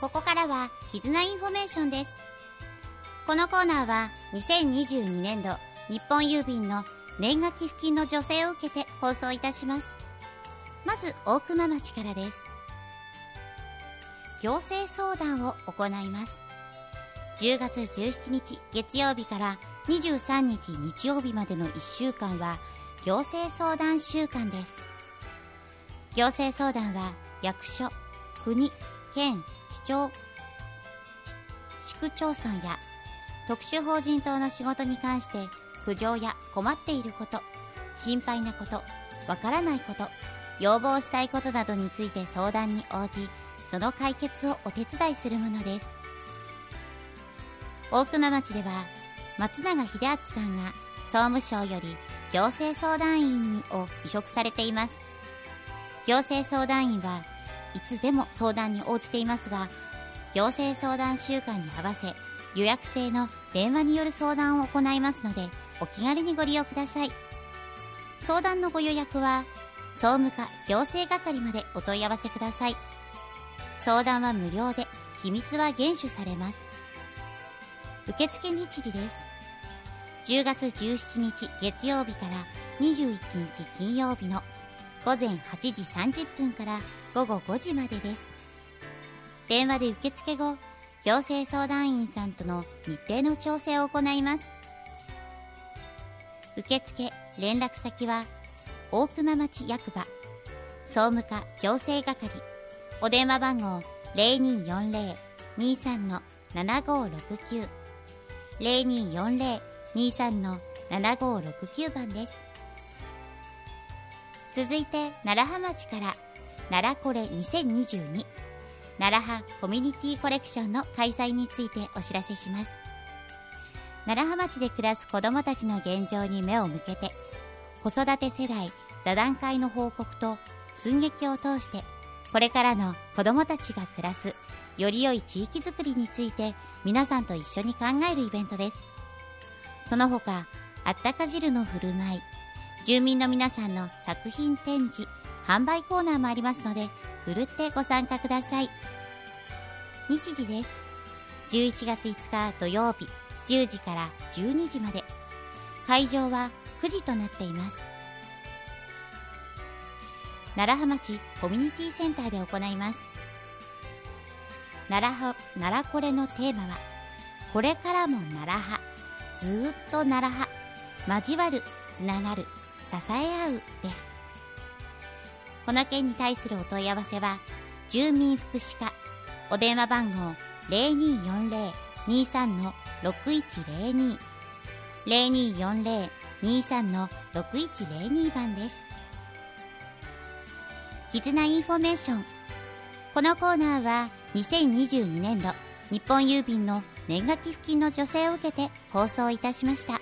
ここからは絆インフォメーションです。このコーナーは2022年度日本郵便の年賀寄付金の助成を受けて放送いたします。まず大熊町からです。行政相談を行います。10月17日月曜日から23日日曜日までの1週間は行政相談週間です。行政相談は役所、国、県、市町村や特殊法人等の仕事に関して苦情や困っていること、心配なこと、わからないこと、要望したいことなどについて相談に応じ、その解決をお手伝いするものです。大熊町では松永秀篤さんが総務省より行政相談員を委嘱されています。行政相談員はいつでも相談に応じていますが、行政相談週間に合わせ予約制の電話による相談を行いますので、お気軽にご利用ください。相談のご予約は総務課行政係までお問い合わせください。相談は無料で秘密は厳守されます。受付日時です。10月17日月曜日から21日金曜日の午前8時30分から午後5時までです。電話で受付後、行政相談員さんとの日程の調整を行います。受付連絡先は大熊町役場総務課行政係、お電話番号 0240-23-7569 0240-23-7569 番です。続いて楢葉町から奈良コレ2022楢葉コミュニティコレクションの開催についてお知らせします。楢葉町で暮らす子どもたちの現状に目を向けて、子育て世代座談会の報告と寸劇を通して、これからの子どもたちが暮らすより良い地域づくりについて皆さんと一緒に考えるイベントです。その他、あったか汁の振る舞い、住民の皆さんの作品展示、販売コーナーもありますので、ふるってご参加ください。日時です。11月5日土曜日10時から12時まで。会場は9時となっています。楢葉町コミュニティセンターで行います。奈良コレのテーマは、これからも楢葉、ずーっと楢葉、交わる、つながる、支え合うです。この件に対するお問い合わせは住民福祉課、お電話番号 0240-23-6102 0240-23-6102 番です。絆インフォメーション。このコーナーは2022年度日本郵便の年賀寄付金の助成を受けて放送いたしました。